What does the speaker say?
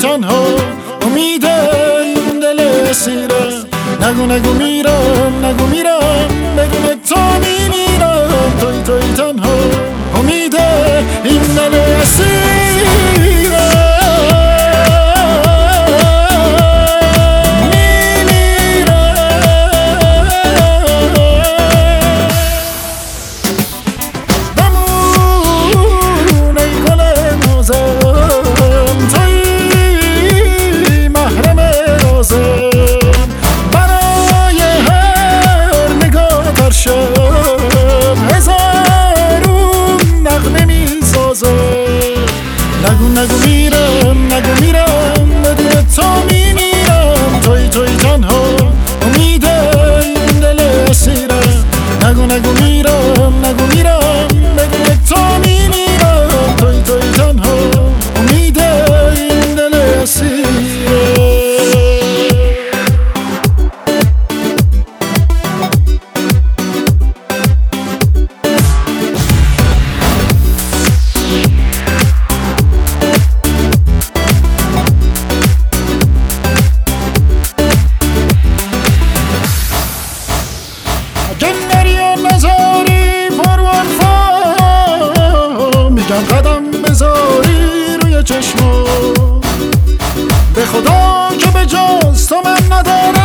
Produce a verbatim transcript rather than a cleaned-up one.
تنها امید این دل اسیره. نگو نگو میرم نگو میرم بدون تو میمیرم. توی توی تنها امید این دل اسیره. نگو نگو میرم نگو میرم بدون تو میمیرم. توی توی تنها امید این دل اسیره. نگو نگو میرم نگو میرم بدون تو میمیرم. توی توی تنها امید این دل اسیره. قدم بذاری روی چشما به خدا که به جز تو من ندارم.